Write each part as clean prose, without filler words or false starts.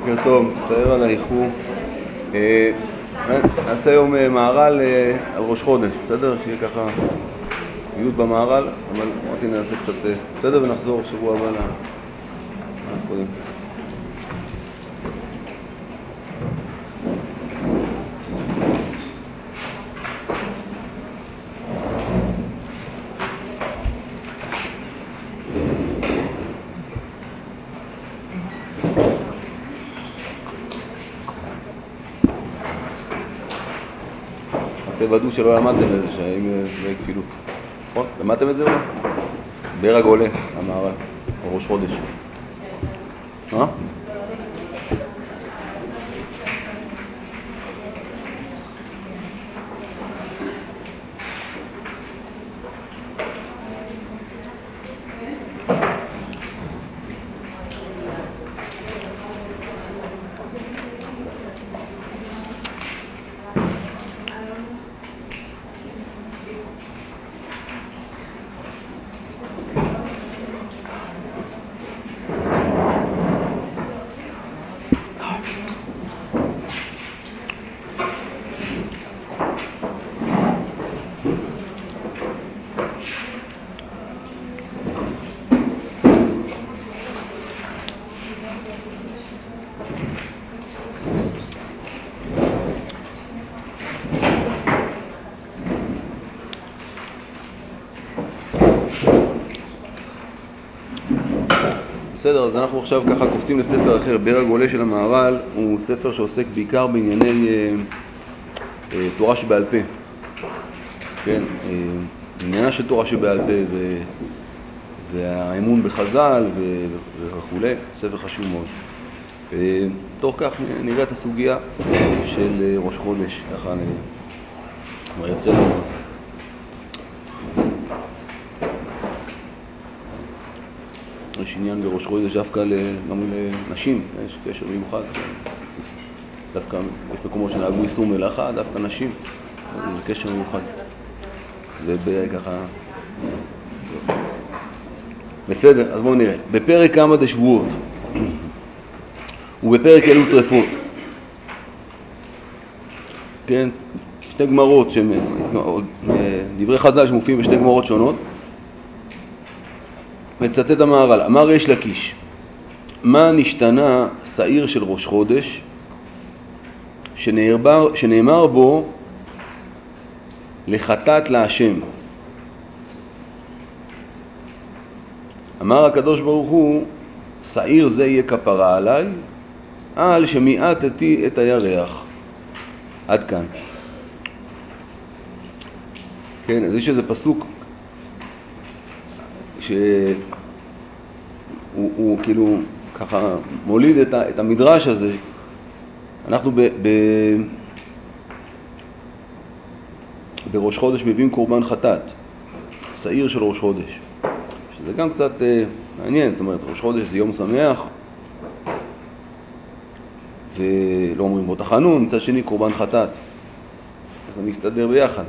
בוקר טוב, מצטער על האיחור. נעשה היום מערל על ראש חודש, בסדר? שיהיה ככה מיעוט במערל, אבל אמרתי נעשה קצת בסדר ונחזור שבוע הבא קודם. תוודאו שלא למדתם את זה, שהאם זה כפילות. נכון? למדתם את זה או לא? באר הגולה, המערל, או ראש חודש. מה? בסדר, אז אנחנו עכשיו ככה קופצים לספר אחר. באר הגולה של המערל הוא ספר שעוסק בעיקר בענייני תורה שבעל פה. כן, עניינה של תורה שבעל פה והאמון בחז"ל וכו'. ספר חשוב מאוד. תוך כך נראה את הסוגיה של ראש חודש, ככה יוצא לנו. יש עניין בראש חודש דווקא גם לנשים, יש קשר מיוחד. דווקא יש מקומות שנהגו איסור מלאכה, דווקא נשים, זה קשר מיוחד. זה ככה. בסדר, אז בואו נראה. בפרק כמה דשבועות, ובפרק אלו טרפות. כן, שתי גמרות, דברי חז"ל שמופיעים בשתי גמרות שונות. מצטט המהר"ל, אמר ריש לקיש, מה נשתנה שעיר של ראש חודש שנאמר בו לחטאת להשם? אמר הקדוש ברוך הוא, שעיר זה יהיה כפרה עליי על שמיעטתי את הירח. עד כאן. כן, אז יש איזה פסוק שהוא כאילו ככה מוליד את המדרש הזה. אנחנו בראש חודש מביאים קורבן חטאת, שעיר של ראש חודש, שזה גם קצת מעניין. זאת אומרת, ראש חודש זה יום שמח ולא אומרים בו תחנון, מצד שני קורבן חטאת, זה מסתדר ביחד.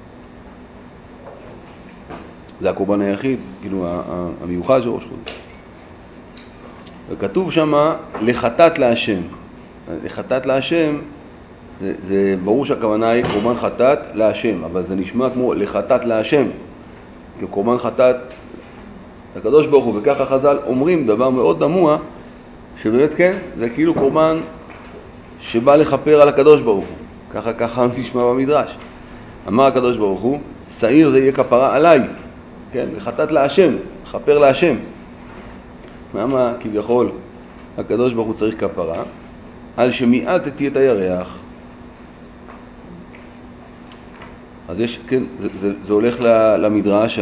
זה הקורבן היחיד, כאילו המיוחד של ראש חודש. וכתוב שמה לחטאת להשם. לחטאת להשם, זה ברור שהכוונה היא קורבן חטאת להשם, אבל זה נשמע כמו לחטאת להשם, כקורבן חטאת לקדוש ברוך הוא. וככה חז"ל אומרים דבר מאוד דמוע, שבאמת כן, זה כאילו קורבן שבא לחפר על הקדוש ברוך הוא. ככה נשמע במדרש. אמר הקדוש ברוך הוא, שעיר זה יהיה כפרה עליי. כן, לחטאת להשם, חפר להשם. למה כביכול הקדוש ברוך הוא צריך כפרה? על שמיעטתי את הירח. אז יש, כן, זה הולך למדרש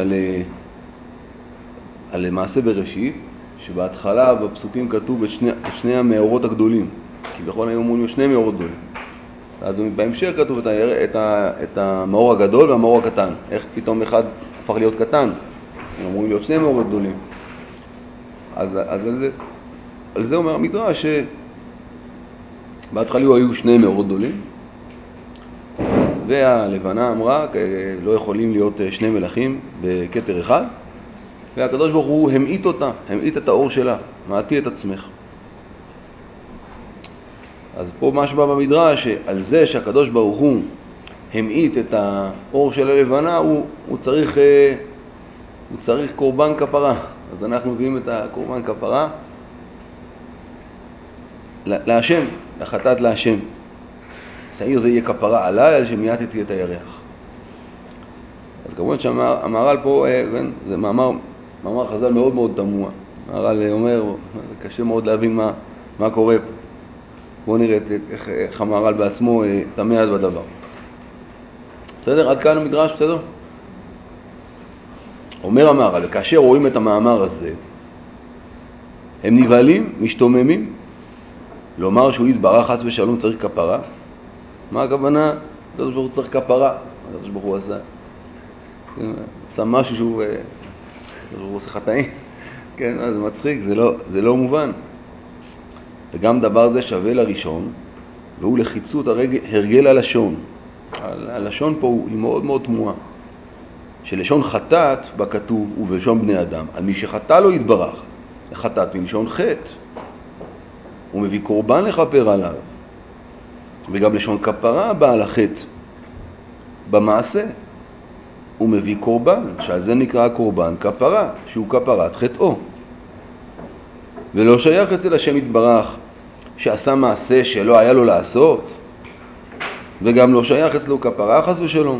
על מעשה בראשית, שבהתחלה בפסוקים כתוב את שני המאורות הגדולים. כביכול היו אומרים שני מאורות גדולים. אז בהמשך כתוב את המאור הגדול והמאור הקטן. איך פתאום אחד הפך להיות קטן? הם אמורים להיות שני מאורות גדולים. אז על זה אומר המדרש שבהתחלה היו שני מאורות גדולים, והלבנה אמרה לא יכולים להיות שני מלכים בכתר אחד, והקדוש ברוך הוא המעיט אותה, המעיט את האור שלה, מעטי את עצמך. אז פה משמע במדרש שעל זה שהקדוש ברוך הוא המעיט את האור של הלבנה, הוא צריך קורבן כפרה. אז אנחנו מביאים את הקורבן כפרה להשם, לחטאת להשם. שעיר זה יהיה כפרה עליי על שמעטתי את הירח. אז כמובן שהמהר"ל פה, זה מאמר חז"ל מאוד מאוד תמוה. המהר"ל אומר, זה קשה מאוד להבין מה קורה פה. בואו נראה איך המהר"ל בעצמו תמה בדבר. בסדר? עד כאן המדרש, בסדר? אומר המהר"ל, כאשר רואים את המאמר הזה, הם נבהלים, משתוממים, לומר שהוא יתברך חס ושלום צריך כפרה. מה הכוונה? הקדוש ברוך הוא צריך כפרה. הקדוש ברוך הוא עשה משהו שהוא עושה חטאים. כן, זה מצחיק, זה לא מובן. וגם דבר זה שווה לראשון, והוא לחיצות הרגל הלשון. הלשון פה היא מאוד מאוד תמוהה. שלשון חטאת בכתוב ובלשון בני אדם, על מי שחטא לו יתברך, חטאת מלשון חטא. הוא מביא קורבן לכפר עליו. וגם לשון כפרה באה לחטא. במעשה הוא מביא קורבן, שעל זה נקרא קורבן כפרה, שהוא כפרת חטאו. ולא שייך אצל השם יתברך שעשה מעשה שלא היה לו לעשות, וגם לא שייך אצלו כפרה חס ושלום.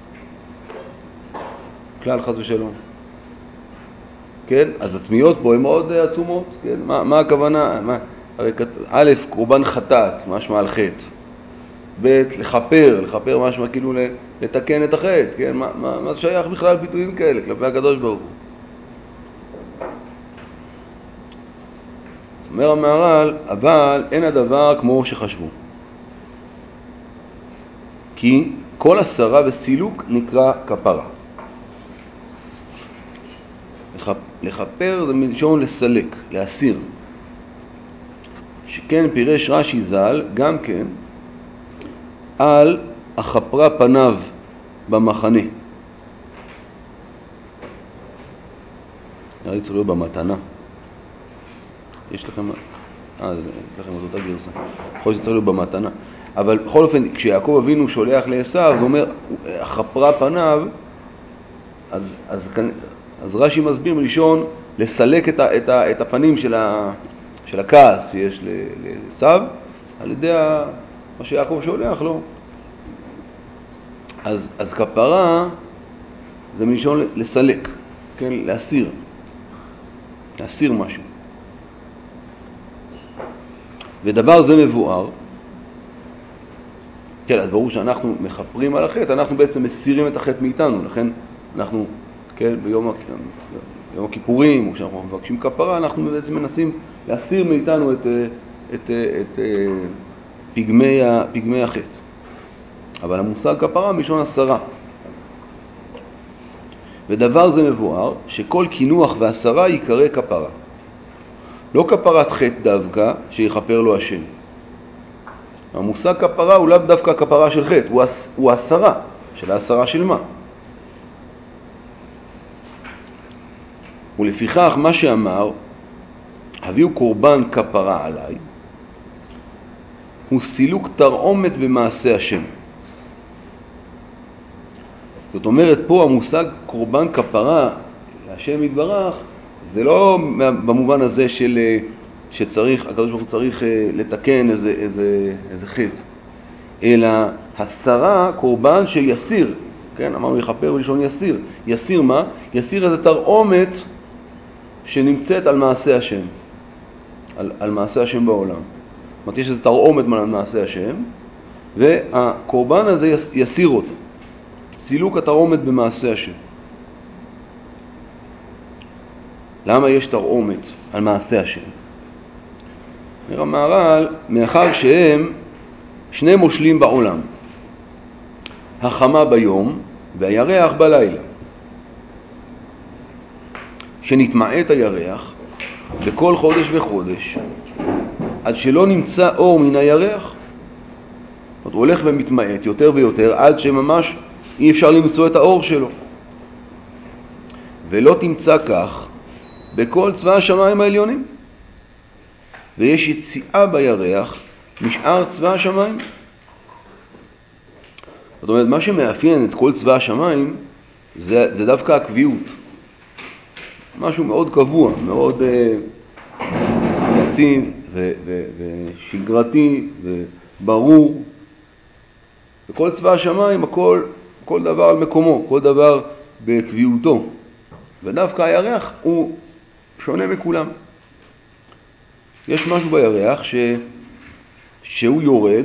כלל חס ושלום. כן? אז התמיהות פה הן מאוד עצומות. כן? מה הכוונה? הרי א', קורבן חטאת, משמע על חטא. ב', לכפר משמע כאילו לתקן את החטא. כן? מה זה שייך בכלל ביטויים כאלה כלפי הקדוש ברוך הוא? אומר המהר"ל, אבל אין הדבר כמו שחשבו. כי כל הסרה וסילוק נקרא כפרה. לכפר זה מלשון לסלק, להסיר. שכן פירש רש"י ז"ל גם כן על החפרה פניו במחנה. נראה לי צריך להיות במתנה. יש לכם את אותה גרסה. יכול להיות שצריך להיות במתנה. אבל בכל אופן, כשיעקב אבינו שולח לעשיו, זה אומר, החפרה פניו, אז רש"י מסביר מלשון לסלק את הפנים של הכעס שיש לעשיו, על ידי מה שיעקב שולח לו. אז כפרה זה מלשון לסלק, כן? להסיר משהו. ודבר זה מבואר, כן, אז ברור שאנחנו מחפרים על החטא, אנחנו בעצם מסירים את החטא מאיתנו, לכן אנחנו, כן, ביום הכיפורים, או כשאנחנו מבקשים כפרה, אנחנו בעצם מנסים להסיר מאיתנו את פגמי החטא. אבל המושג כפרה מלשון הסרה. ודבר זה מבואר שכל כינוח והסרה יקרא כפרה. לא כפרת חטא דווקא שיכפר לו השם. המושג כפרה הוא לאו דווקא כפרה של חטא, הוא הסרה. של הסרה של מה? ולפיכך מה שאמר, הביאו קורבן כפרה עליי, הוא סילוק תרעומת במעשה השם. זאת אומרת, פה המושג קורבן כפרה להשם יתברך, זה לא במובן הזה שצריך, הקדוש ברוך הוא צריך לתקן איזה חטא, אלא הסרה, קורבן שיסיר, כן? אמרנו יכפר בלשון יסיר. יסיר מה? יסיר איזה תרעומת שנמצאת על מעשה השם, על מעשה השם בעולם. זאת אומרת, יש איזה תרעומת על מעשה השם, והקורבן הזה יסיר אותו. סילוק התרעומת במעשה השם. למה יש תרעומת על מעשה השם? אומר המהר"ל, מאחר שהם שני מושלים בעולם, החמה ביום והירח בלילה. שנתמעט הירח בכל חודש וחודש, עד שלא נמצא אור מן הירח, הוא הולך ומתמעט יותר ויותר, עד שממש אי אפשר למצוא את האור שלו. ולא תמצא כך בכל צבא השמיים העליונים. ויש יציאה בירח משאר צבא השמיים. זאת אומרת, מה שמאפיין את כל צבא השמיים זה דווקא הקביעות. משהו מאוד קבוע, מאוד יציב ושגרתי וברור. בכל צבא השמיים כל דבר על מקומו, כל דבר בקביעותו. ודווקא הירח הוא שונה מכולם. יש משהו בירח שהוא יורד,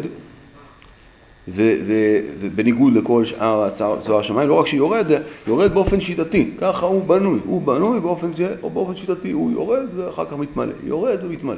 ובניגוד לכל שאר צבא השמיים, לא רק שיורד, יורד באופן שיטתי. ככה הוא בנוי באופן שיטתי, הוא יורד ואחר כך מתמלא, יורד ומתמלא.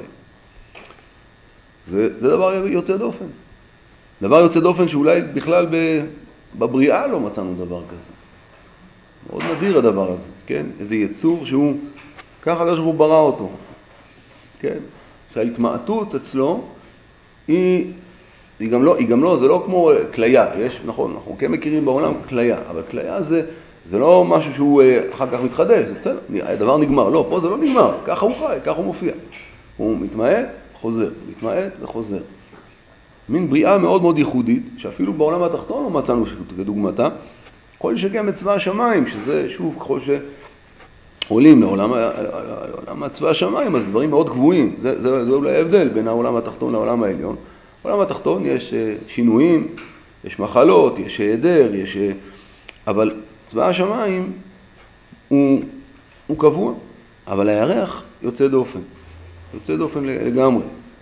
זה דבר יוצא דופן. דבר יוצא דופן שאולי בכלל בבריאה לא מצאנו דבר כזה. מאוד נדיר הדבר הזה, כן? איזה יצור שהוא, ככה הקדוש ברוך הוא ברא אותו. כן? שההתמעטות אצלו היא גם לא, זה לא כמו כליה. נכון, אנחנו כן מכירים בעולם כליה, אבל כליה זה לא משהו שהוא אחר כך מתחדש, זה בסדר, הדבר נגמר. לא, פה זה לא נגמר, ככה הוא חי, ככה הוא מופיע. הוא מתמעט, חוזר, מתמעט וחוזר. מין בריאה מאוד מאוד ייחודית, שאפילו בעולם התחתון לא מצאנו כדוגמתה. כל שכן בצבא השמיים, שזה שוב ככל שעולים לעולם הצבא השמיים, אז דברים מאוד גבוהים. זה אולי ההבדל בין העולם התחתון לעולם העליון. בעולם התחתון יש שינויים, יש מחלות, יש היעדר, אבל צבא השמיים הוא קבוע, אבל הירח יוצא דופן לגמרי.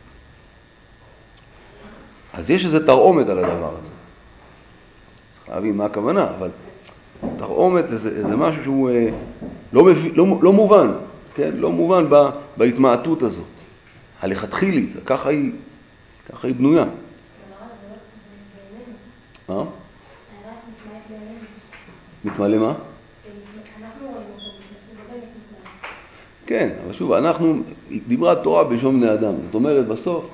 אז יש איזה תרעומת על הדבר הזה. צריך להבין מה הכוונה, אבל תרעומת זה משהו שהוא לא מובן, כן? לא מובן בהתמעטות הזאת. הלכתחילית, ככה היא בנויה. מתמלא מה? כן, אבל שוב, דיברה התורה בשום בני אדם. זאת אומרת, בסוף,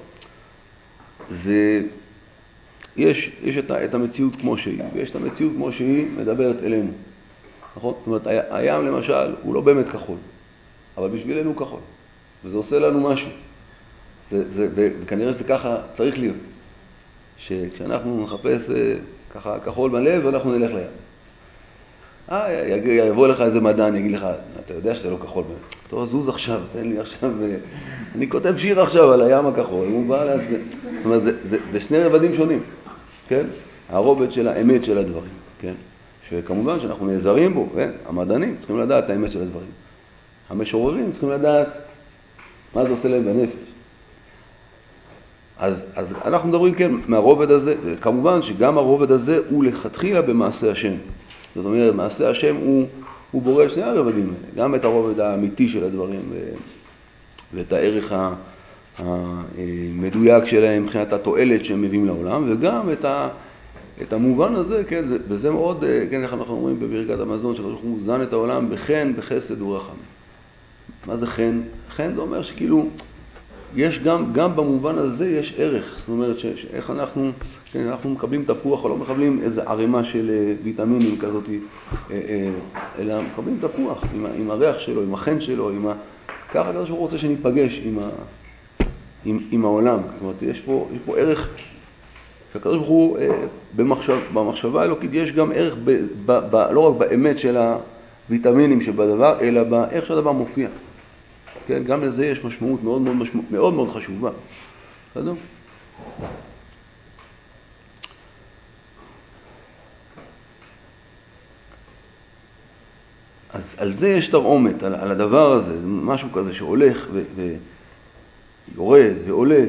יש את המציאות כמו שהיא, ויש את המציאות כמו שהיא מדברת אלינו. נכון? זאת אומרת, הים למשל, הוא לא באמת כחול, אבל בשבילנו הוא כחול, וזה עושה לנו משהו. וכנראה שזה ככה צריך להיות. שכשאנחנו נחפש ככה כחול בלב, אנחנו נלך לים. יבוא לך איזה מדען, יגיד לך, אתה יודע שזה לא כחול בלב. טוב, זוז עכשיו, תן לי עכשיו, אני כותב שיר עכשיו על הים הכחול, הוא בא להסביר. זאת אומרת, זה שני רבדים שונים, כן? הרובד של האמת של הדברים, כן? שכמובן שאנחנו נעזרים בו, המדענים צריכים לדעת את האמת של הדברים. המשוררים צריכים לדעת מה זה עושה להם בנפש. אז אנחנו מדברים, כן, מהרובד הזה, וכמובן שגם הרובד הזה הוא לכתחילה במעשה השם. זאת אומרת, מעשה השם הוא בורא שני הרבדים, גם את הרובד האמיתי של הדברים, ואת הערך המדויק שלהם מבחינת התועלת שהם מביאים לעולם, וגם את המובן הזה, כן, וזה מאוד, כן, איך אנחנו אומרים בברכת המזון, שאנחנו זן את העולם בחן, בחסד ורחמים. מה זה חן? חן זה אומר שכאילו, יש גם במובן הזה יש ערך. זאת אומרת שאיך אנחנו מקבלים תפוח או לא מקבלים איזה ערימה של ויטמינים כזאת, אלא מקבלים תפוח עם הריח שלו, עם החן שלו, ככה הקדוש ברוך הוא רוצה שניפגש עם העולם. זאת אומרת, יש פה ערך שהקדוש ברוך הוא במחשבה האלוקית יש גם ערך לא רק באמת של הוויטמינים שבדבר, אלא באיך שהדבר מופיע. כן, גם לזה יש משמעות מאוד מאוד חשובה. בסדר? אז על זה יש תרעומת, על הדבר הזה, משהו כזה שהולך ויורד ועולה.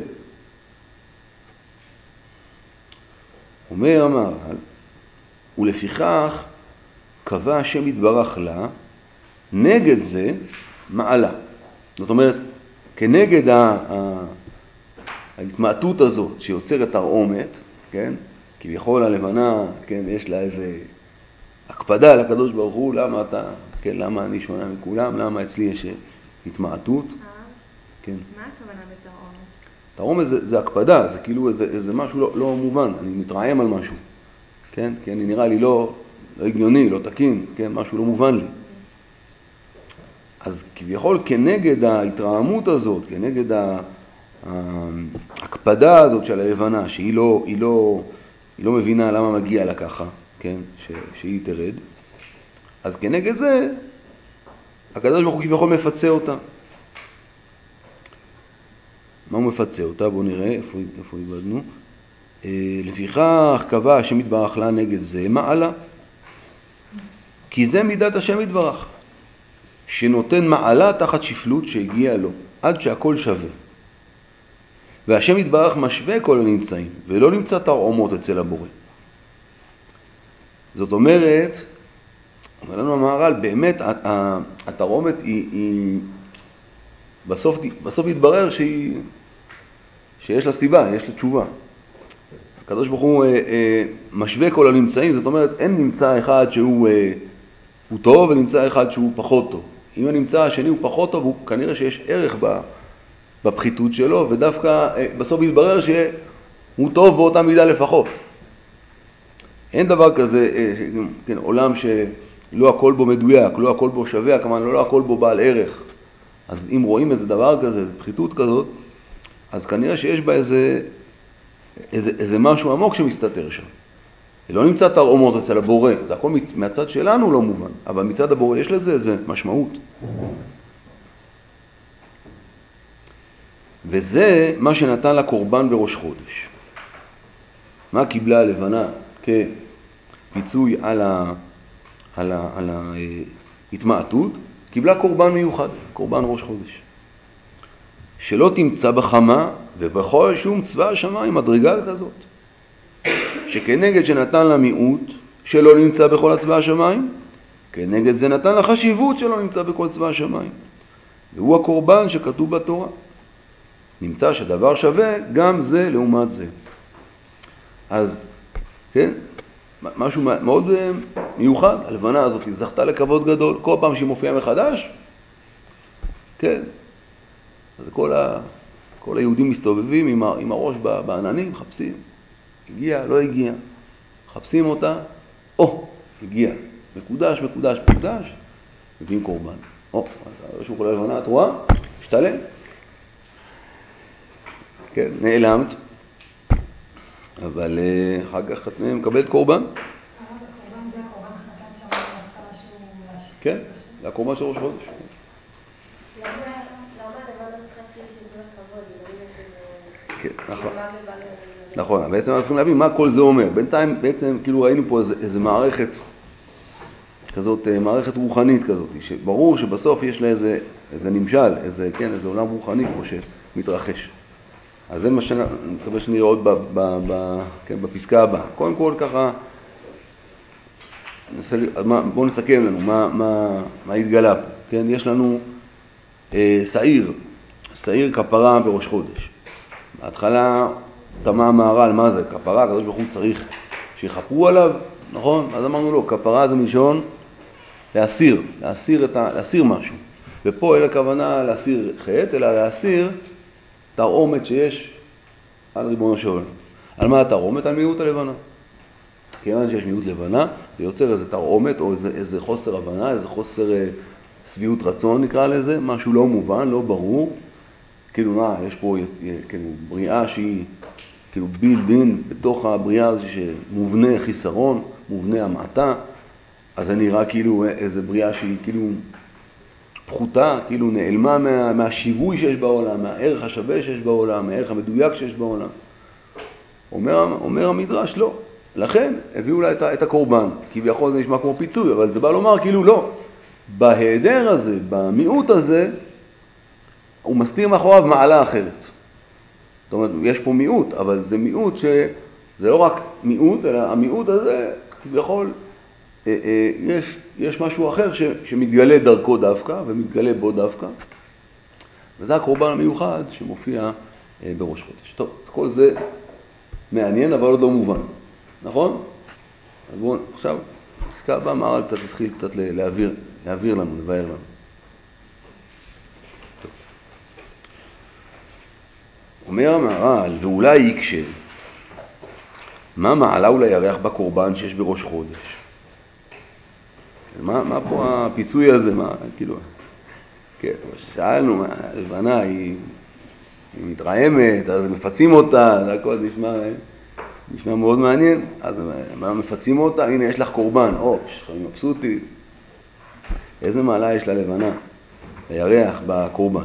אומר המהר"ל, ולפיכך קבע השם יתברך לה, נגד זה מעלה. זאת אומרת, כנגד ההתמעטות הזאת שיוצרת תרעומת, כן? כביכול הלבנה, כן, יש לה איזה הקפדה לקדוש ברוך הוא, למה אני שונה מכולם, למה אצלי יש התמעטות. כן. מה הכוונה בתרעומת? תרעומת זה הקפדה, זה כאילו איזה משהו לא מובן, אני מתרעם על משהו, כן? כי אני נראה לי לא הגיוני, לא תקין, כן? משהו לא מובן לי. אז כביכול כנגד ההתרעמות הזאת, כנגד ההקפדה הזאת של הלבנה, שהיא לא מבינה למה מגיע לה ככה, כן? שהיא תרד, אז כנגד זה, הקדוש ברוך הוא כביכול מפצה אותה. מה הוא מפצה אותה? בואו נראה איפה איבדנו. לפיכך קבע השם יתברך לה נגד זה מעלה, כי זה מידת השם יתברך, שנותן מעלה תחת שפלות שהגיע לו, עד שהכל שווה. והשם יתברך משווה כל הנמצאים, ולא נמצא תרעומות אצל הבורא. זאת אומרת, אומר לנו המהר"ל, באמת התרעומת היא בסוף יתברר שיש לה סיבה, יש לה תשובה. הקדוש ברוך הוא משווה כל הנמצאים, זאת אומרת, אין נמצא אחד שהוא טוב ונמצא אחד שהוא פחות טוב. אם הנמצא השני הוא פחות טוב, כנראה שיש ערך בפחיתות שלו, ודווקא בסוף יתברר שהוא טוב באותה מידה לפחות. אין דבר כזה, כן, עולם שלא הכל בו מדויק, לא הכל בו שווה, כמובן לא הכל בו בעל ערך. אז אם רואים איזה דבר כזה, איזו פחיתות כזאת, אז כנראה שיש בה איזה משהו עמוק שמסתתר שם. לא נמצא תרעומות אצל הבורא, זה הכל מהצד שלנו לא מובן, אבל מצד הבורא יש לזה איזה משמעות. וזה מה שנתן לה קורבן בראש חודש. מה קיבלה הלבנה כפיצוי על ההתמעטות? קיבלה קורבן מיוחד, קורבן ראש חודש. שלא תמצא בחמה ובכל שום צבא השמיים מדרגה כזאת. שכנגד שנתן לה מיעוט שלא נמצא בכל הצבא השמיים, כנגד זה נתן לה חשיבות שלא נמצא בכל צבא השמיים. והוא הקורבן שכתוב בתורה. נמצא שדבר שווה גם זה לעומת זה. אז, כן, משהו מאוד מיוחד, הלבנה הזאת זכתה לכבוד גדול, כל פעם שהיא מופיעה מחדש, כן, אז כל היהודים מסתובבים עם הראש בעננים, מחפשים, הגיע, לא הגיע, מחפשים אותה, הגיע, מקודש, מביאים קורבן. שהוא כל הלבנה, את רואה? השתלם. כן, נעלמת, אבל אחר כך את מקבלת קורבן. הקורבן זה הקורבן חטאת שם בהתחלה שהוא להשם. כן, זה הקורבן של ראש חודש. למה הדבר צריכה שייתנו לה כבוד? כן, נכון. נכון, בעצם אנחנו צריכים להבין מה כל זה אומר. בינתיים בעצם כאילו ראינו פה איזה מערכת כזאת, מערכת רוחנית כזאת, שברור שבסוף יש לה איזה נמשל, איזה עולם רוחני פה שמתרחש. אז זה מה שאני מקווה שנראה עוד בפסקה הבאה. קודם כל ככה, בואו נסכם לנו מה התגלה פה. כן? יש לנו שעיר כפרה בראש חודש. בהתחלה תמה המהר"ל, מה זה? כפרה, הקדוש ברוך הוא צריך שיחפרו עליו, נכון? אז אמרנו לו, כפרה זה מלשון להסיר משהו. ופה אין הכוונה להסיר חטא, אלא להסיר תרעומת שיש על ריבונו של עולם. על מה התרעומת? על מיעוט הלבנה. כיוון שיש מיעוט לבנה, זה יוצר איזה תרעומת או איזה חוסר הבנה, איזה חוסר שביעות רצון נקרא לזה, משהו לא מובן, לא ברור. כאילו יש פה כאילו, בריאה שהיא כאילו בילדין בתוך הבריאה הזו שמובנה חיסרון, מובנה המעטה, אז זה נראה כאילו איזה בריאה שהיא כאילו פחותה, כאילו נעלמה מהשיווי שיש בעולם, מהערך השווה שיש בעולם, מהערך המדויק שיש בעולם. אומר המדרש לא. לכן הביאו לה את הקורבן, כביכול זה נשמע כמו פיצוי, אבל זה בא לומר כאילו לא. בהיעדר הזה, במיעוט הזה, הוא מסתיר מאחוריו מעלה אחרת. זאת אומרת, יש פה מיעוט, אבל זה מיעוט שזה לא רק מיעוט, אלא המיעוט הזה כביכול יש משהו אחר שמתגלה דרכו דווקא ומתגלה בו דווקא. וזה הקורבן המיוחד שמופיע בראש חודש. טוב, כל זה מעניין אבל עוד לא מובן. נכון? אז בואו, עכשיו, פסקה הבאה, מהר"ל קצת התחיל קצת להעביר לנו, לבאר לנו. טוב. אומר המהר"ל, ואולי יקשה, מה מעלה אולי ירח בקורבן שיש בראש חודש? מה פה הפיצוי הזה? מה, כאילו, כן, שאלנו, הלבנה היא היא מתרעמת, אז מפצים אותה, זה הכל נשמע מאוד מעניין. אז מפצים אותה, הנה יש לך קורבן, אני מבסוטי. איזה מעלה יש לה לבנה, לירח בקורבן.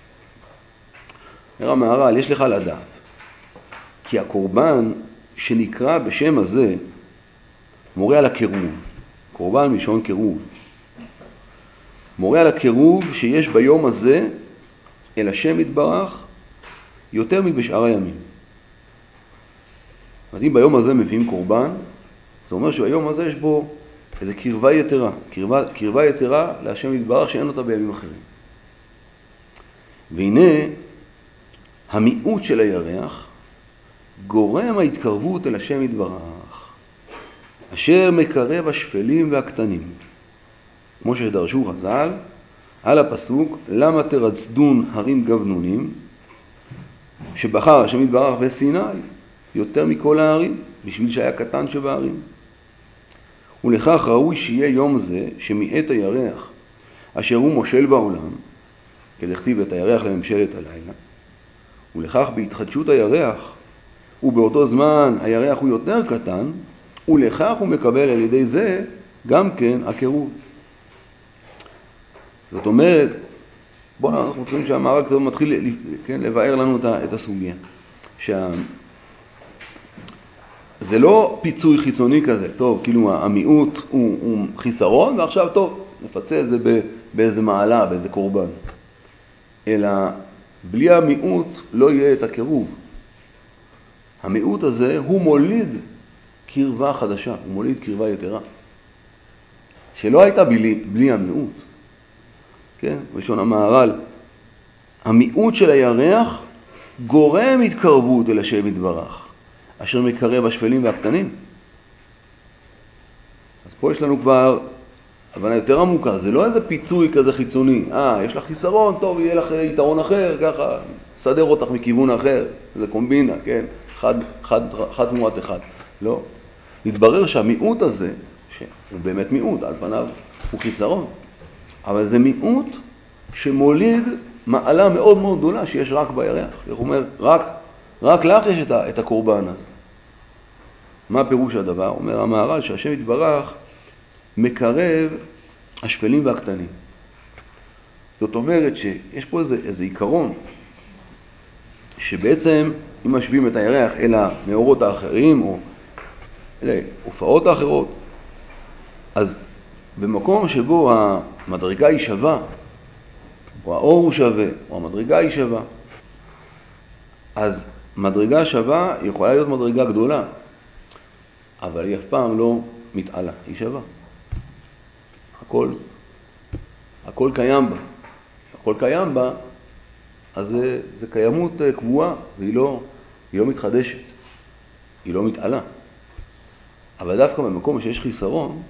אומר המהר"ל, יש לך לדעת, כי הקורבן שנקרא בשם הזה, מורה על הקירוב, קורבן מלשון קירוב. מורה על הקירוב שיש ביום הזה אל השם יתברך יותר מבשאר הימים. אם ביום הזה מביאים קורבן, זה אומר שהיום הזה יש בו איזו קרבה יתרה, קרבה יתרה להשם יתברך שאין אותה בימים אחרים. והנה המיעוט של הירח גורם ההתקרבות אל השם יתברך, אשר מקרב השפלים והקטנים. כמו שדרשו חז"ל על הפסוק, למה תרצדון הרים גבנונים, שבחר השם יתברך בסיני יותר מכל הערים, בשביל שהיה קטן שבערים. ולכך ראוי שיהיה יום זה שמיעט הירח אשר הוא מושל בעולם, כדכתיב את הירח לממשלת הלילה, ולכך בהתחדשות הירח, ובאותו זמן הירח הוא יותר קטן, ולכך הוא מקבל על ידי זה גם כן הקירוב. זאת אומרת, אנחנו חושבים שהמהר"ל קצת מתחיל לבאר לנו את הסוגיה. זה לא פיצוי חיצוני כזה, טוב, כאילו המיעוט הוא חיסרון, ועכשיו טוב, נפצה את זה באיזה מעלה, באיזה קורבן. אלא בלי המיעוט לא יהיה את הקירוב. המיעוט הזה הוא מוליד קרבה חדשה, הוא מוליד קרבה יתרה. שלא הייתה בלי המיעוט. כן? ראשון המהר"ל, המיעוט של הירח גורם התקרבות אל השם יתברך, אשר מקרב השפלים והקטנים. אז פה יש לנו כבר הבנה יותר עמוקה, זה לא איזה פיצוי כזה חיצוני, יש לך חיסרון, טוב, יהיה לך יתרון אחר, ככה, סדר אותך מכיוון אחר, זה קומבינה, כן? אחד תמורת אחד. לא. התברר שהמיעוט הזה, שהוא באמת מיעוט, על פניו הוא חיסרון, אבל זה מיעוט שמוליד מעלה מאוד מאוד גדולה שיש רק בירח. הוא אומר, רק לך יש את הקורבן הזה. מה פירוש הדבר? אומר המהר"ל שהשם יתברך מקרב השפלים והקטנים. זאת אומרת שיש פה איזה עיקרון, שבעצם אם משווים את הירח אל המאורות האחרים, או אלה הופעות האחרות, אז במקום שבו המדרגה היא שווה, או האור הוא שווה, או המדרגה היא שווה, אז מדרגה שווה יכולה להיות מדרגה גדולה, אבל היא אף פעם לא מתעלה, היא שווה. הכל קיים בה. הכל קיים בה, אז זה קיימות קבועה, והיא לא מתחדשת, היא לא מתעלה. אבל דווקא במקום שיש חיסרון,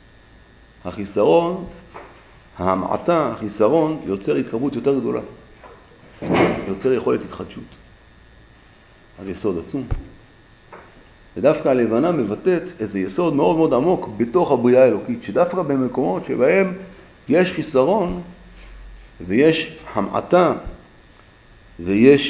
החיסרון יוצר התקרבות יותר גדולה. יוצר יכולת התחדשות. אז יסוד עצום. ודווקא הלבנה מבטאת איזה יסוד מאוד מאוד עמוק בתוך הבריאה האלוקית, שדווקא במקומות שבהם יש חיסרון, ויש המעטה, ויש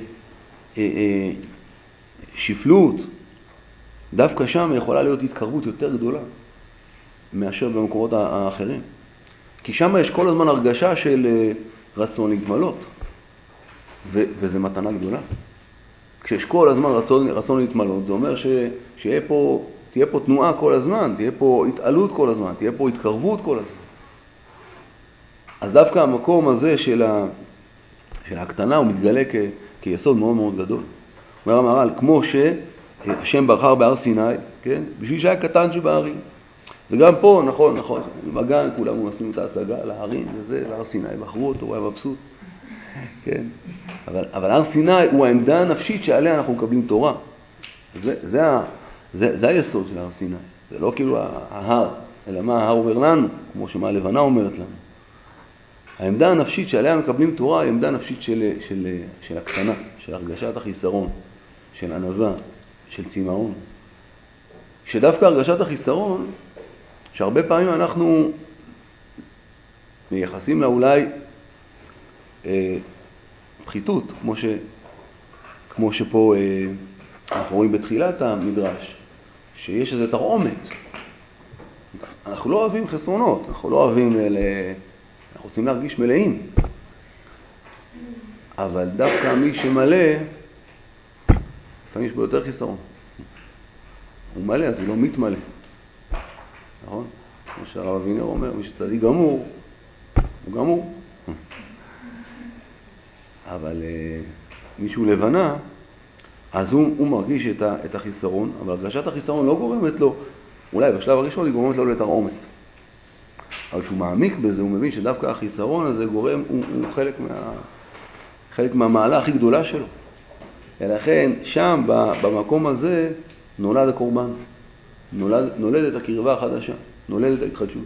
שפלות, דווקא שם יכולה להיות התקרבות יותר גדולה מאשר במקומות האחרים. כי שם יש כל הזמן הרגשה של רצון להתמלות, וזה מתנה גדולה. כשיש כל הזמן רצון להתמלות, זה אומר תהיה פה תנועה כל הזמן, תהיה פה התעלות כל הזמן, תהיה פה התקרבות כל הזמן. אז דווקא המקום הזה של ההקטנה הוא מתגלה כיסוד מאוד מאוד גדול. אומר המהר"ל, כמו שהשם בחר בהר סיני, כן? בשביל שהיה קטן שבהרים. וגם פה, נכון, בגן כולם עושים את ההצגה על ההרים וזה, והר סיני בחרו אותו, הוא היה מבסוט. כן? אבל הר סיני הוא העמדה הנפשית שעליה אנחנו מקבלים תורה. זה היסוד של הר סיני. זה לא כאילו ההר, אלא מה ההר אומר לנו, כמו שמה הלבנה אומרת לנו. העמדה הנפשית שעליה מקבלים תורה היא עמדה נפשית של הקטנה, של הרגשת החיסרון, של ענווה, של צמאון. שדווקא הרגשת החיסרון, שהרבה פעמים אנחנו מייחסים לה אולי פחיתות, כמו שפה אנחנו רואים בתחילת המדרש, שיש איזה תרעומת. אנחנו לא אוהבים חסרונות, אנחנו לא אוהבים, אנחנו רוצים להרגיש מלאים. אבל דווקא מי שמלא, לפעמים יש בו יותר חיסרון. הוא מלא, אז הוא לא מתמלא. נכון? כמו שהרב אבינר אומר, מי שצדיק גמור, הוא גמור. אבל מישהו לבנה, אז הוא מרגיש את החיסרון, אבל הרגשת החיסרון לא גורמת לו, אולי בשלב הראשון היא גורמת לו לתרעומת. אבל כשהוא מעמיק בזה, הוא מבין שדווקא החיסרון הזה גורם, הוא חלק מהמעלה הכי גדולה שלו. ולכן שם, במקום הזה, נולד הקורבן. נולדת הקרבה החדשה, נולדת ההתחדשות.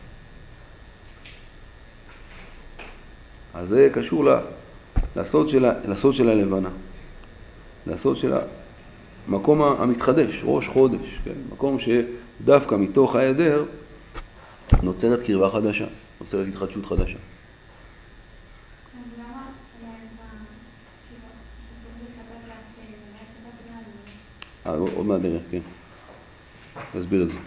אז זה קשור לסוד של הלבנה. לסוד של המקום המתחדש, ראש חודש, כן? מקום שדווקא מתוך ההיעדר נוצרת קרבה חדשה, נוצרת התחדשות חדשה. עוד מהדרך, כן. נסביר את זה.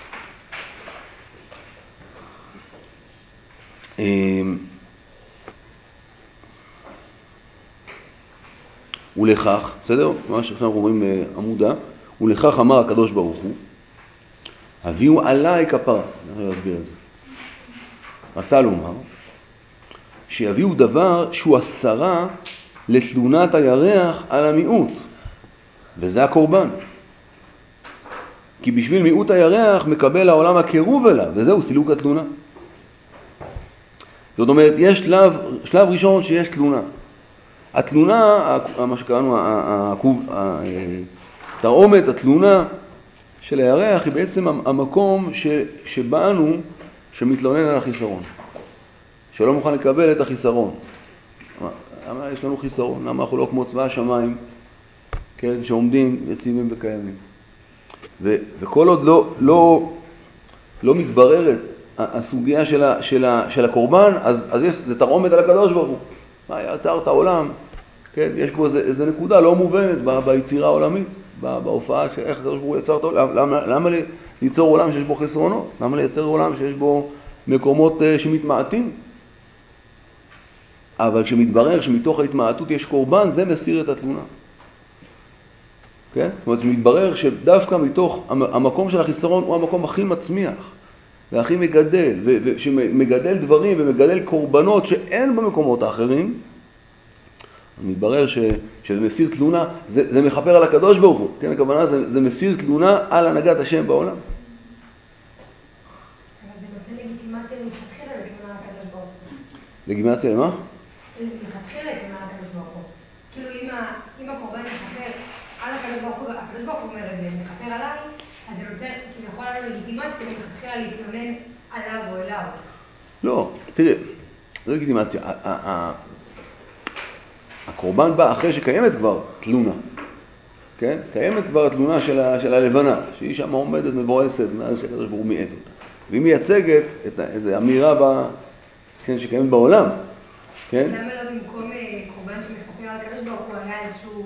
ולכך, בסדר? מה שעכשיו אנחנו רואים עמודה, ולכך אמר הקדוש ברוך הוא, הביאו עליי כפרה. אני אסביר את זה. רצה לומר, שיביאו דבר שהוא הסרה לתלונת הירח על המיעוט, וזה הקורבן. כי בשביל מיעוט הירח מקבל העולם הקירוב אליו, וזהו סילוק התלונה. זאת אומרת, יש שלב ראשון שיש תלונה. התלונה, מה שקראנו, התרעומת, התלונה של הירח היא בעצם המקום שבאנו שמתלונן על החיסרון. שלא מוכן לקבל את החיסרון. למה יש לנו חיסרון? למה אנחנו לא כמו צבא השמיים, כן, שעומדים יציבים וקיימים? וכל עוד לא מתבררת הסוגיה של הקורבן, אז זה תרעומת על הקדוש ברוך הוא. מה, יצר את העולם, כן? יש בו איזה נקודה לא מובנת ביצירה העולמית, בהופעה שאיך הקדוש ברוך הוא יצר את העולם. למה ליצור עולם שיש בו חסרונות? למה לייצר עולם שיש בו מקומות שמתמעטים? אבל כשמתברר שמתוך ההתמעטות יש קורבן, זה מסיר את התלונה. כן? זאת אומרת, מתברר שדווקא מתוך המקום של החיסרון הוא המקום הכי מצמיח והכי מגדל, שמגדל דברים ומגדל קורבנות שאין במקומות האחרים. מתברר שזה מסיר תלונה, זה מחפר על הקדוש ברוך הוא. כן, הכוונה זה מסיר תלונה על הנהגת השם בעולם. אבל זה נותן לגיטימציה מלכתחילה לתלונה על הקדוש ברוך הוא. לגיטימציה למה? מלכתחילה לתלונה על הקדוש ברוך הוא. כאילו אם הקורבן מחפר על הקדוש ברוך הוא, הקדוש ברוך הוא אומר את זה, מחפר עליי, אז זה נותן, כביכול לנו לגיטימציה מלכתחילה להתלונן עליו או אליו. לא, תראה, זה לגיטימציה. הקורבן בא אחרי שקיימת כבר תלונה, כן? קיימת כבר תלונה של הלבנה, שהיא שם עומדת מבועסת מאז שהקדוש ברוך הוא מיעט אותה. והיא מייצגת איזו אמירה כן, שקיימת בעולם, כן? למה לא במקום קורבן שמחפר על הקדוש ברוך הוא היה איזשהו,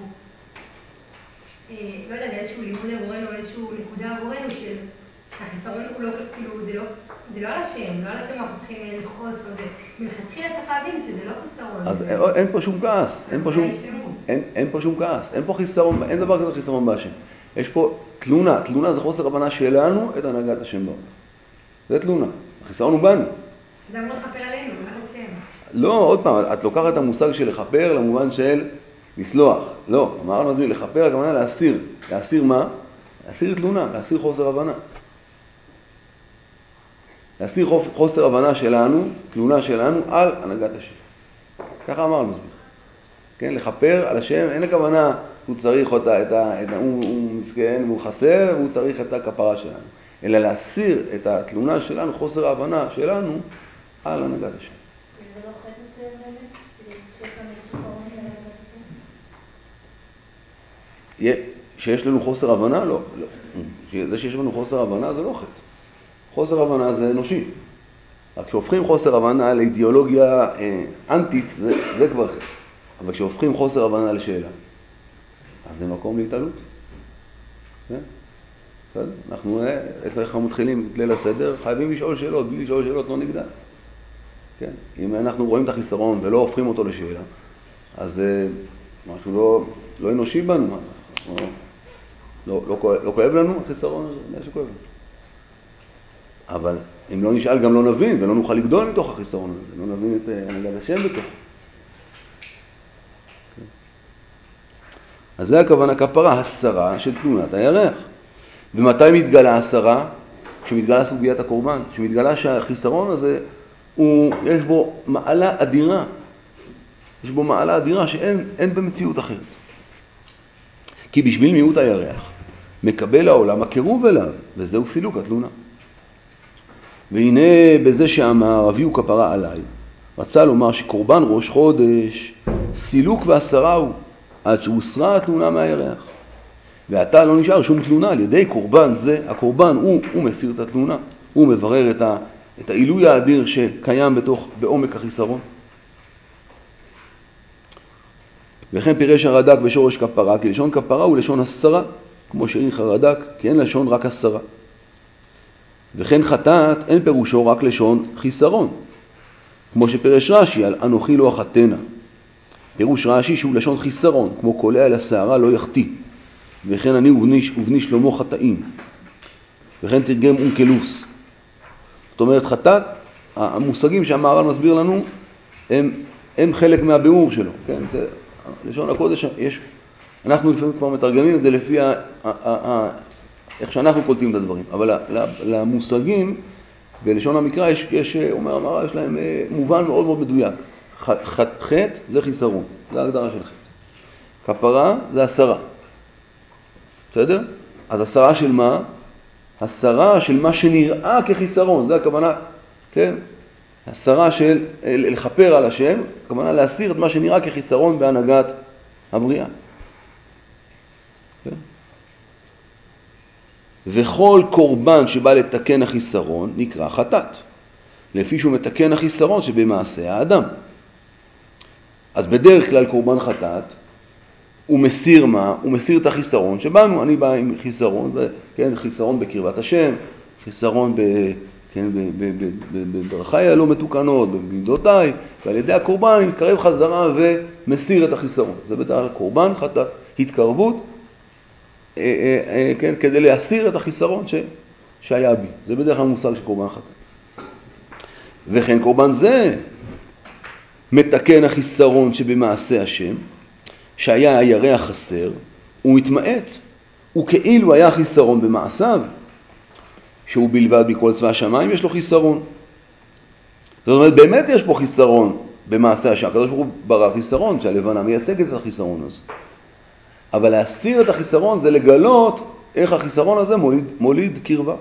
לא יודע, איזשהו לימוד עבורנו, איזשהו נקודה עבורנו שהחיסרון הוא לא, כאילו, זה לא על השם, לא על השם אנחנו צריכים לכעוס או זה. מלכתחילה צריך להבין שזה לא חיסרון. אז אין פה שום כעס, אין פה שום כעס, אין פה חיסרון, אין דבר כזה חיסרון בהשם. יש פה תלונה, תלונה זה חוסר הבנה שלנו את הנהגת השם בעולם. זה תלונה, החיסרון הוא בנו. זה אמור לחפר עלינו, לא על השם. לא, עוד פעם, את לוקחת את המושג של לחפר למובן של לסלוח. לא, אמרנו הזמין, לחפר הכוונה להסיר. להסיר מה? להסיר תלונה, להסיר חוסר הבנה. להסיר חוסר הבנה שלנו, תלונה שלנו על הנהגת השם. ככה אמרנו זמין. כן, לחפר על השם, אין הכוונה, הוא צריך אותה, הוא מסכן, הוא חסר, והוא צריך את הכפרה שלנו. אלא להסיר את התלונה שלנו, חוסר ההבנה שלנו על הנהגת השם. זה לא חטא מסוים באמת? שיש לנו איזשהו קרון להנהגת השם? שיש לנו חוסר הבנה? לא. זה שיש לנו חוסר הבנה זה לא חטא. חוסר הבנה זה אנושי. רק כשהופכים חוסר הבנה לאידיאולוגיה אנטית, זה כבר חטא. אבל כשהופכים חוסר הבנה לשאלה, אז זה מקום להתעלות. כן? אנחנו, איך אנחנו מתחילים את ליל הסדר, חייבים לשאול שאלות, בלי לשאול שאלות לא נגדל. כן? אם אנחנו רואים את החיסרון ולא הופכים אותו לשאלה, אז משהו לא אנושי בנו. לא כואב לנו החיסרון הזה? מה שכואב לנו. אבל אם לא נשאל גם לא נבין, ולא נוכל לגדול מתוך החיסרון הזה, לא נבין את הנהגת השם בתוך. כן. אז זה הכוונה כפרה, הסרה של תלונת הירח. ומתי מתגלה הסרה? כשמתגלה סוגיית הקורבן, כשמתגלה שהחיסרון הזה, יש בו מעלה אדירה. יש בו מעלה אדירה שאין במציאות אחרת. כי בשביל מיעוט הירח, מקבל העולם הקירוב אליו, וזהו סילוק התלונה. והנה בזה שאמר, הביאו כפרה עליי, רצה לומר שקורבן ראש חודש, סילוק והסרה הוא, עד שהוסרה התלונה מהירח. ועתה לא נשאר שום תלונה, על ידי קורבן זה, הקורבן הוא מסיר את התלונה, הוא מברר את העילוי האדיר שקיים בעומק החיסרון. וכן פירש הרד"ק בשורש כפרה, כי לשון כפרה הוא לשון הסרה, כמו שהעריך הרד"ק, כי אין לשון רק הסרה. וכן חטאת אין פירושו רק לשון חיסרון, כמו שפירש רש"י על אנוכי לא אחתנה. פירוש רש"י שהוא לשון חיסרון, כמו קולע אל השערה לא יחטיא. וכן אני ובני שלמה חטאים. וכן תרגם אונקלוס. זאת אומרת חטאת, המושגים שהמהר"ל מסביר לנו הם חלק מהביאור שלו. כן? לשון הקודש אנחנו לפעמים כבר מתרגמים את זה לפי איך שאנחנו קולטים את הדברים, אבל למושגים בלשון המקרא אומר המהר"ל, יש להם מובן מאוד מאוד מדויק. חטא זה חיסרון, זה ההגדרה של חטא. כפרה זה הסרה. בסדר? אז הסרה של מה? הסרה של מה שנראה כחיסרון, זה הכוונה, כן? הסרה של לכפר על השם, הכוונה להסיר את מה שנראה כחיסרון בהנהגת הבריאה. כן? וכל קורבן שבא לתקן החיסרון נקרא חטאת, לפי שהוא מתקן החיסרון שבמעשה האדם. אז בדרך כלל קורבן חטאת, הוא מסיר מה? הוא מסיר את החיסרון שבנו. אני בא עם חיסרון, כן, חיסרון בקרבת השם, חיסרון בדרכיי הלא מתוקנות, במידותיי, ועל ידי הקורבן אני מתקרב חזרה ומסיר את החיסרון. זה בדרך כלל קורבן חטאת, התקרבות, כן, כדי להסיר את החיסרון שהיה בי. זה בדרך כלל מושג של קורבן חטאת. וכן קורבן זה מתקן החיסרון שבמעשה השם, שהיה הירח חסר, הוא מתמעט, וכאילו היה חיסרון במעשיו, שהוא בלבד מכל צבא השמיים, יש לו חיסרון. זאת אומרת, באמת יש פה חיסרון במעשה השם. הקדוש ברוך הוא ברא חיסרון, שהלבנה מייצגת את החיסרון הזה. אבל להסיר את החיסרון זה לגלות איך החיסרון הזה מוליד קרבה.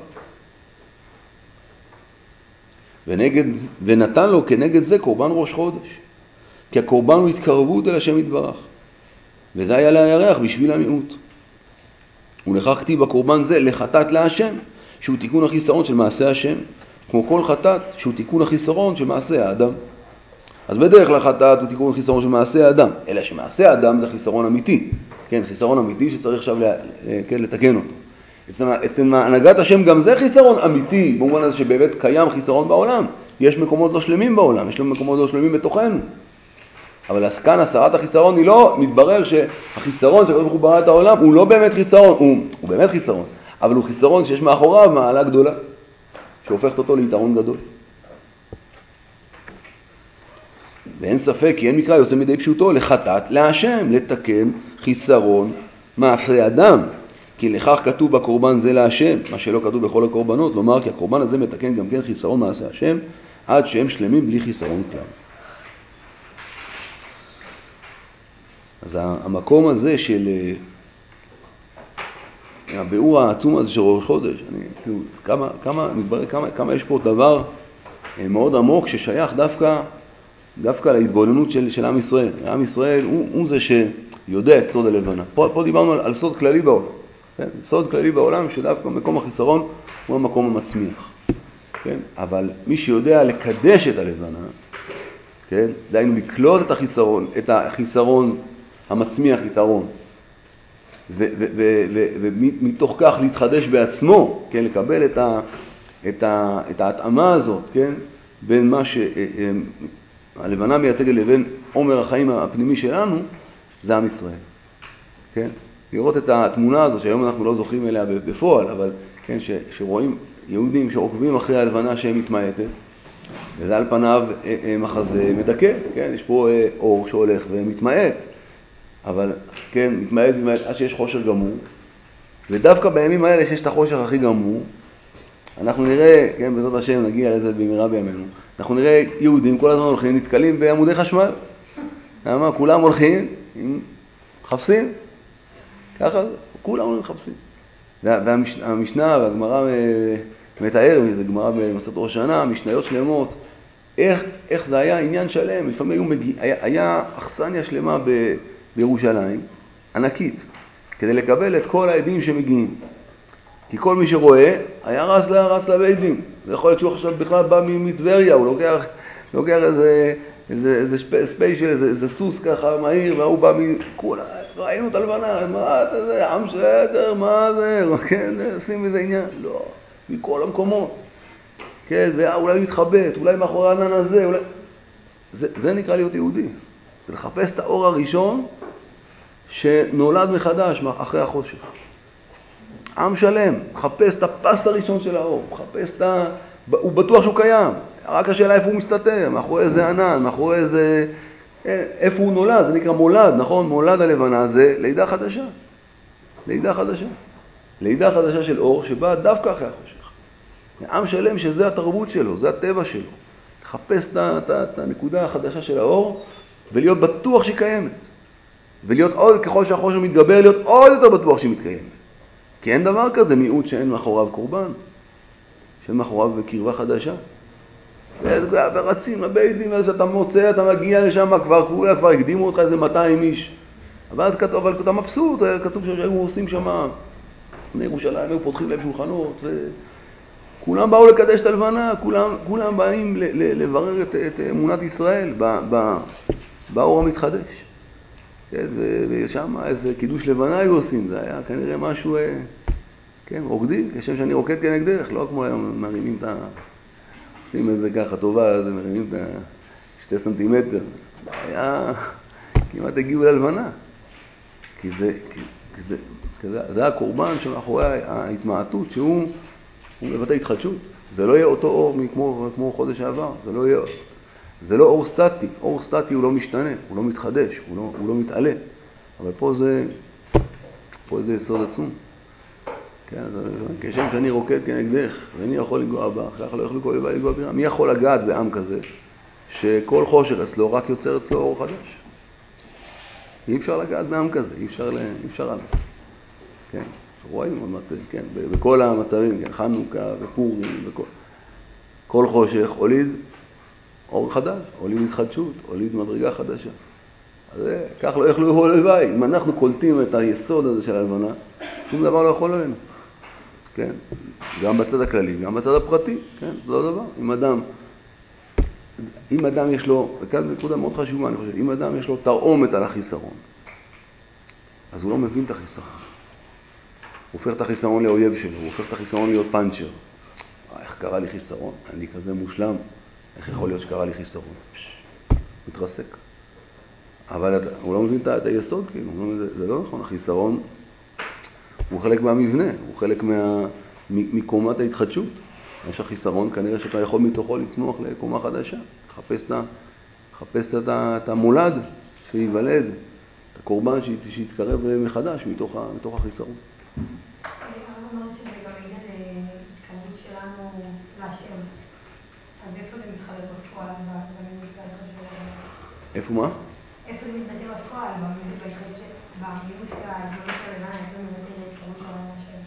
ונתן לו כנגד זה קורבן ראש חודש. כי הקורבן הוא התקרבות אל השם יתברך. וזה היה לירח בשביל המיעוט. ולכך כתיב בקורבן זה לחטאת להשם, שהוא תיקון החיסרון של מעשה השם, כמו כל חטאת שהוא תיקון החיסרון של מעשה האדם. אז בדרך כלל חטאת הוא תיקון החיסרון של מעשה האדם, אלא שמעשה האדם זה חיסרון אמיתי, כן, חיסרון אמיתי שצריך עכשיו כן, לתקן אותו. אצל הנהגת השם גם זה חיסרון אמיתי, במובן הזה שבאמת קיים חיסרון בעולם, יש מקומות לא שלמים בעולם, יש מקומות לא שלמים בתוכנו. אבל כאן הסרת החיסרון היא לא, מתברר שהחיסרון שהקדוש ברוך הוא ברא את העולם הוא לא באמת חיסרון, הוא באמת חיסרון, אבל הוא חיסרון שיש מאחוריו מעלה גדולה, שהופכת אותו ליתרון גדול. ואין ספק כי אין מקרא יוצא מדי פשוטו לחטאת להשם, לתקן חיסרון מעשה אדם, כי לכך כתוב בקורבן זה להשם, מה שלא כתוב בכל הקורבנות, לומר כי הקורבן הזה מתקן גם כן חיסרון מעשה השם, עד שהם שלמים בלי חיסרון כלל. אז המקום הזה של הביאור העצום הזה של ראש חודש, כמה יש פה דבר מאוד עמוק ששייך דווקא להתבוננות של עם ישראל. עם ישראל הוא זה שיודע את סוד הלבנה. פה דיברנו על סוד כללי בעולם. כן? סוד כללי בעולם שדווקא מקום החיסרון הוא המקום המצמיח. כן? אבל מי שיודע לקדש את הלבנה, כן? דהיינו לקלוט את החיסרון המצמיח יתרון, ומתוך כך להתחדש בעצמו, כן? לקבל את ההתאמה הזאת, כן? בין מה שהלבנה מייצגת לבין עומר החיים הפנימי שלנו, זה עם ישראל. כן? לראות את התמונה הזאת, שהיום אנחנו לא זוכרים אליה בפועל, אבל כן, שרואים יהודים שעוקבים אחרי הלבנה שהם מתמעטת, וזה על פניו מחזה מדכא, כן? יש פה אור שהולך ומתמעט, אבל כן, מתמעט עד שיש חושר גמור, ודווקא בימים האלה שיש את החושר הכי גמור, אנחנו נראה, כן, בעזרת השם נגיע לזה במהרה בימינו, אנחנו נראה יהודים כל הזמן הולכים, נתקלים בעמודי חשמל. למה? כולם הולכים, מחפשים, ככה, כולם מחפשים. והמשנה והגמרא מתאר, זה גמרא במסכת ראש השנה, משניות שלמות, איך זה היה עניין שלם. לפעמים היה אכסניה שלמה בירושלים, ענקית, כדי לקבל את כל העדים שמגיעים. כי כל מי שרואה היה רץ לבית דין. זה יכול להיות שהוא עכשיו בכלל בא מטבריה, הוא לוקח איזה ספיישל, איזה סוס ככה מהיר, והוא בא ראינו את הלבנה, מה זה, עם שדר, מה זה, כן, עושים איזה עניין. לא, מכל המקומות. כן, ואולי מתחבט, אולי מאחורי הענן הזה, אולי... זה נקרא להיות יהודי. זה לחפש את האור הראשון שנולד מחדש אחרי החושך. עם שלם, מחפש את הפס הראשון של האור, מחפש הוא בטוח שהוא קיים, רק השאלה איפה הוא מסתתר, מאחורי איזה ענן, מאחורי איזה... איפה הוא נולד, זה נקרא מולד, נכון? מולד הלבנה זה לידה חדשה. לידה חדשה של אור שבאה דווקא אחרי החושך. עם שלם שזה התרבות שלו, זה הטבע שלו. לחפש את הנקודה החדשה של האור ולהיות בטוח שהיא קיימת. ולהיות עוד, ככל שהחושך מתגבר, להיות עוד יותר בטוח שהיא מתקיימת. כי אין דבר כזה מיעוט שאין מאחוריו קורבן, שאין מאחוריו קרבה חדשה. ורצים לבית דין, ואז אתה מוצא, אתה מגיע לשם, כבר הקדימו אותך איזה 200 איש. אבל אתה מבסוט, כתוב שהיו עושים שם, בני ירושלים, היו פותחים להם שולחנות, וכולם באו לקדש את הלבנה, כולם באים לברר את אמונת ישראל באור המתחדש. ושם איזה קידוש לבנה היו עושים, זה היה כנראה משהו, כן, רוקדים, כשם שאני רוקד כנגדך, לא כמו היום מרימים את עושים איזה ככה טובה, אז מרימים את 2 סנטימטר. היה, כמעט הגיעו ללבנה. כי זה הקורבן שמאחורי ההתמעטות שהוא מבטא התחדשות. זה לא יהיה אותו אור כמו חודש שעבר, זה לא יהיה... זה לא אור סטטי. אור סטטי הוא לא משתנה, הוא לא מתחדש, הוא לא מתעלה. אבל פה זה יסוד עצום. כן, כשם שאני רוקד כנגדך, ואני יכול לגוע בה, ככה לא יכול לגוע בה. מי יכול לגעת בעם כזה, שכל חושך אצלו רק יוצר אצלו אור חדש? אי אפשר לגעת בעם כזה, אי אפשר עליו. כן, רואים עוד מעט, כן, בכל המצבים, כן, חנוכה ופורים, כל חושך הוליד אור חדש, הוליד התחדשות, הוליד מדרגה חדשה. אז כך לא יכלו אויביי. אם אנחנו קולטים את היסוד הזה של הלבנה, שום דבר לא יכול עלינו. כן? גם בצד הכללי, גם בצד הפרטי, כן? זה לא דבר. אם אדם יש לו, וכאן זו נקודה מאוד חשובה, אני חושב, אם אדם יש לו תרעומת על החיסרון, אז הוא לא מבין את החיסרון. הוא הופך את החיסרון לאויב שלו, הוא הופך את החיסרון להיות פאנצ'ר. איך קרה לי חיסרון? אני כזה מושלם. איך יכול להיות שקרה לי חיסרון? מתרסק. אבל הוא לא מבין את היסוד, כאילו, זה לא נכון. החיסרון הוא חלק מהמבנה, הוא חלק מקומת ההתחדשות. יש החיסרון, כנראה שאתה יכול מתוכו לצמוח לקומה חדשה. חפש את המולד שיוולד, את הקורבן שיתקרב מחדש מתוך החיסרון. הרב אמר שזה גם עניין התקרבות שלנו להשם. אז איפה זה מתחבר בפועל במימוש וההתחדשות של הלבנה? איפה מה? איפה זה מתבטא בפועל במימוש וההתגלות של הלבנה? איפה זה מתבטא להתקרבות שלנו להשם?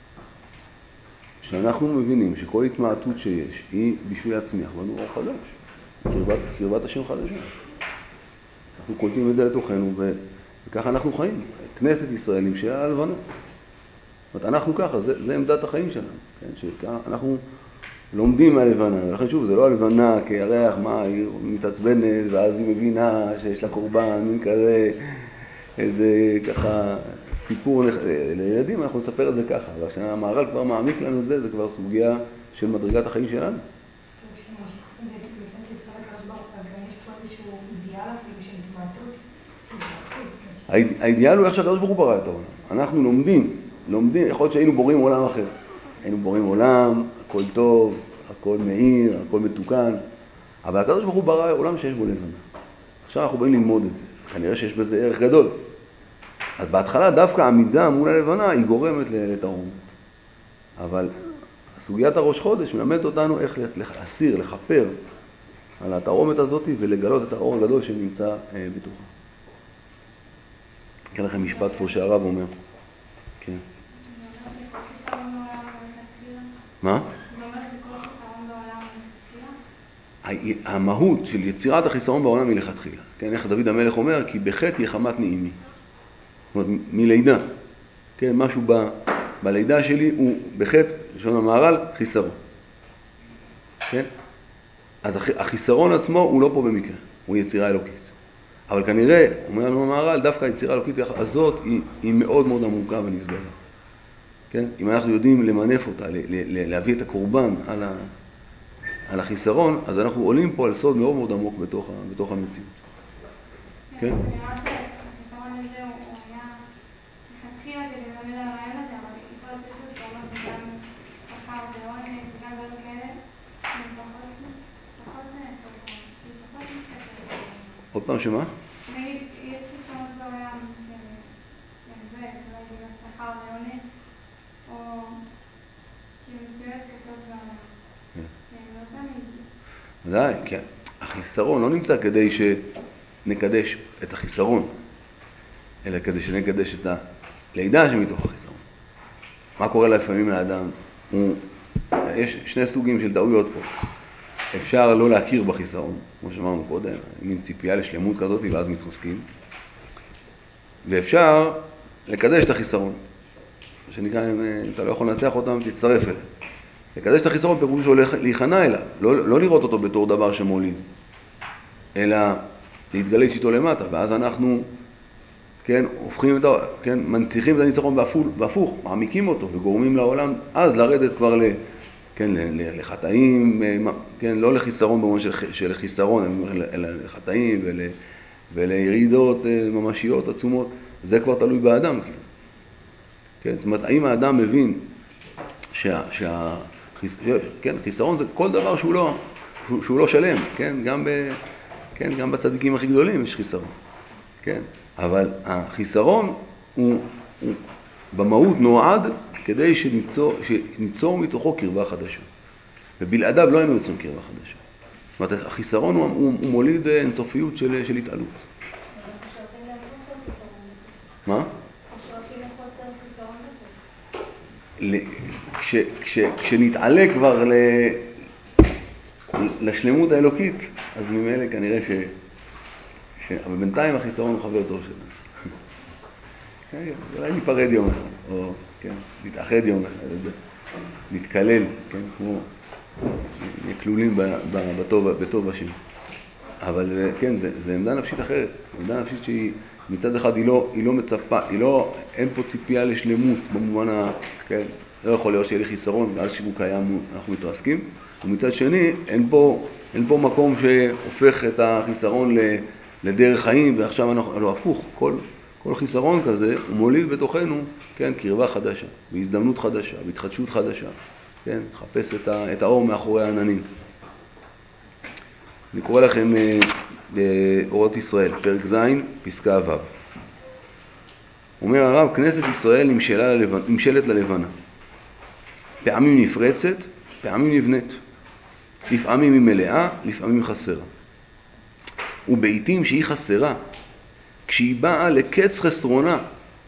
שאנחנו מבינים שכל התמעטות שיש היא בשביל להצמיח בנו אור חדש, קרבת השם חדשה. אנחנו קולטים את זה לתוכנו וככה אנחנו חיים. כנסת ישראל נמשלה הלבנה. זאת אומרת, אנחנו ככה, זה עמדת החיים שלנו. כן? שאנחנו לומדים מהלבנה, ולכן שוב, זה לא הלבנה כירח, מה, היא מתעצבנת, ואז היא מבינה שיש לה קורבן, מין כזה, איזה ככה סיפור, לילדים אנחנו נספר את זה ככה, אבל כשהמהר"ל כבר מעמיק לנו את זה, זה כבר סוגיה של מדרגת החיים שלנו. כשממשיכים את זה, כאילו נכנס להסתכל לקדוש ברוך הוא, אז גם יש פה איזשהו אידיאל אפילו של התמעטות, של התרחבות. האידיאל הוא איך שהקדוש ברוך הוא ברא את העולם. אנחנו לומדים, יכול להיות שהיינו בוראים עולם אחר. היינו בוראים עולם, הכל טוב, הכל מאיר, הכל מתוקן, אבל הקדוש ברוך הוא ברא עולם שיש בו לבנה. עכשיו אנחנו באים ללמוד את זה, כנראה שיש בזה ערך גדול. אז בהתחלה דווקא העמידה מול הלבנה היא גורמת לתרעומת. אבל סוגיית הראש חודש מלמדת אותנו איך להסיר, לכפר על התרעומת הזאת ולגלות את האור הגדול שנמצא בתוכה. אקרא לכם משפט פה שהרב אומר. כן. מה? זה אומר שכל חיסרון בעולם מלכתחילה? המהות של יצירת החיסרון בעולם היא לכתחילה. כן, איך דוד המלך אומר? כי בחטא יחמת נעימי. זאת אומרת, מלידה. כן, משהו בלידה שלי הוא בחטא, לשון המהר"ל, חיסרון. כן? אז החיסרון עצמו הוא לא פה במקרה, הוא יצירה אלוקית. אבל כנראה, אומר לנו המהר"ל, דווקא היצירה האלוקית הזאת היא מאוד מאוד עמוקה ונסגרה. כן? אם אנחנו יודעים למנף אותה, להביא את הקורבן על החיסרון, אז אנחנו עולים פה על סוד מאוד מאוד עמוק בתוך המציאות. כן? נראה שהחיסרון הזה הוא היה לכתחילה כדי ללמד על הרעיון הזה, אבל יכול להיות שהוא אומר שגם שכר ועונש וגם דברים כאלה, הם פחות מסתכל. עוד פעם שמה? יש חיסרונות בעולם זה אולי בגלל שכר ועונש, או כמסגרת קשות בעולם, שהם לא תמיד. ודאי, כן. החיסרון לא נמצא כדי שנקדש את החיסרון, אלא כדי שנקדש את הלידה שמתוך החיסרון. מה קורה לפעמים לאדם? יש שני סוגים של טעויות פה. אפשר לא להכיר בחיסרון, כמו שאמרנו קודם, מין ציפייה לשלמות כזאת ואז מתחזקים. ואפשר לקדש את החיסרון. שנקרא, אם אתה לא יכול לנצח אותם, תצטרף אליהם. לקדש את החיסרון פירוש שהולך להיכנע אליו, לא לראות אותו בתור דבר שמוליד, אלא להתגלש איתו למטה, ואז אנחנו, כן, מנציחים את הניצחון בהפוך, מעמיקים אותו וגורמים לעולם אז לרדת כבר לחטאים, כן, לא לחיסרון במובן של חיסרון, אלא לחטאים ולירידות ממשיות עצומות. זה כבר תלוי באדם, כאילו. כן, זאת אומרת, האם האדם מבין כן, חיסרון זה כל דבר שהוא לא שלם, כן? גם בצדיקים הכי גדולים יש חיסרון. כן? אבל החיסרון הוא במהות נועד כדי שניצור מתוכו קרבה חדשה. ובלעדיו לא היינו יוצרים קרבה חדשה. זאת אומרת, החיסרון הוא מוליד אינסופיות של התעלות. מה? כשנתעלה כבר לשלמות האלוקית, אז ממילא כנראה אבל בינתיים החיסרון הוא חבר טוב שלנו. אולי ניפרד יום אחד, או נתאחד יום אחד, נתקלל, כמו נהיה כלולים בטוב השם. אבל כן, זה עמדה נפשית אחרת, עמדה נפשית שהיא מצד אחד היא לא מצפה, אין פה ציפייה לשלמות במובן כן, לא יכול להיות שיהיה לי חיסרון, ואז שהוא קיים אנחנו מתרסקים, ומצד שני אין פה מקום שהופך את החיסרון לדרך חיים, ועכשיו אנחנו, לא הפוך, כל חיסרון כזה הוא מוליד בתוכנו, כן, קרבה חדשה, בהזדמנות חדשה, בהתחדשות חדשה, כן, חפש את האור מאחורי העננים. אני קורא לכם באורות ישראל, פרק ז', פסקה ו'. אומר הרב, כנסת ישראל נמשלת ללבנה. פעמים נפרצת, פעמים נבנית. לפעמים היא מלאה, לפעמים חסרה. ובעיתים שהיא חסרה, כשהיא באה לקץ חסרונה,